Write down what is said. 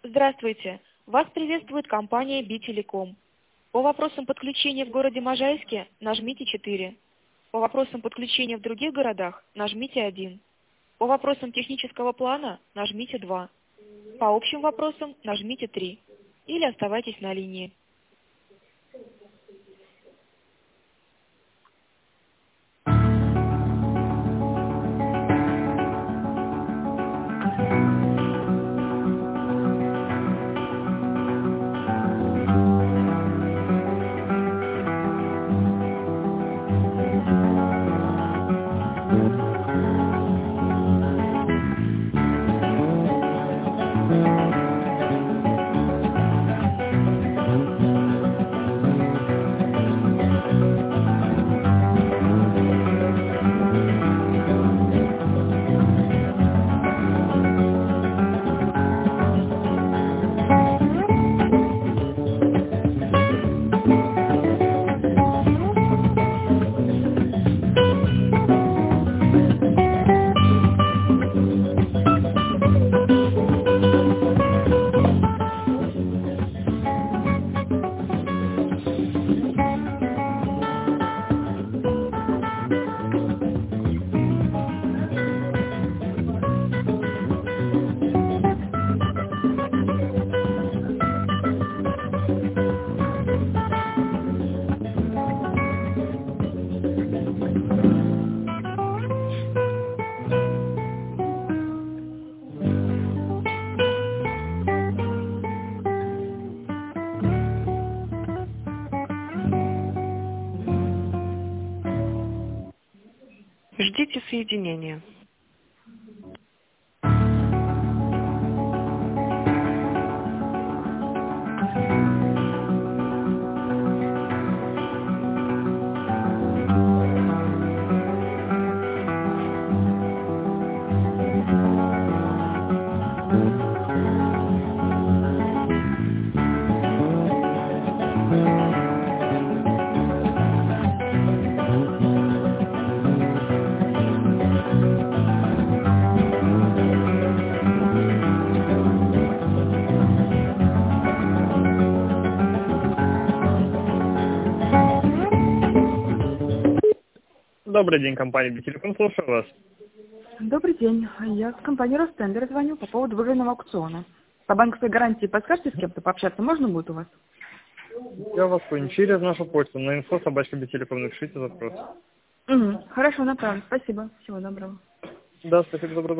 Здравствуйте! Вас приветствует компания Би-Телеком. По вопросам подключения в городе Можайске нажмите 4. По вопросам подключения в других городах нажмите 1. По вопросам технического плана нажмите 2. По общим вопросам нажмите 3. Или оставайтесь на линии. Ждите соединения. Добрый день, компания Би-Телеком, слушаю вас. Добрый день. Я с компании Ростендер звоню по поводу выигранного аукциона. По банковской гарантии подскажете, с кем-то пообщаться можно будет у вас? Я вас понял. Через нашу почту на info@bi-telecom напишите запрос. Хорошо, направлю. Спасибо. Всего доброго. Да, спасибо, доброго.